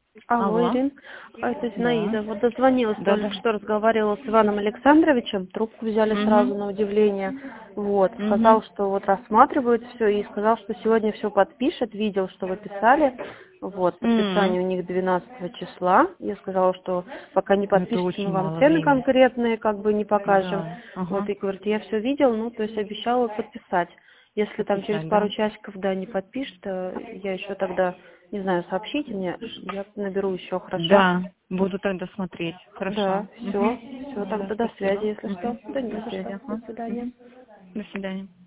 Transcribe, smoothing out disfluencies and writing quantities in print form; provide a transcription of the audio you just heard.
Алло, Алло. Ирин, это Да. Зинаида. Вот дозвонилась, только Да-да. что разговаривала с Иваном Александровичем, трубку взяли Угу. сразу на удивление. Вот, Угу. сказал, что вот рассматривают все, и сказал, что сегодня все подпишет, видел, что вы писали. Вот, подписание у них 12 числа. Я сказала, что пока не Ну, это подпишете, мы очень вам мало цены времени. конкретные как бы не покажем. Да. Вот, Ага. и говорит, я все видел, ну, то есть обещала подписать. Если там через Подписать, пару да? часиков, да, не подпишет, я еще тогда, не знаю, сообщите мне, я наберу еще, хорошо? Да. Буду тогда смотреть. Да, Хорошо. все, Угу. все, Да, тогда до связи, спасибо. если что. Угу. Да не До за связи. что. До Ага. свидания. Угу. До свидания.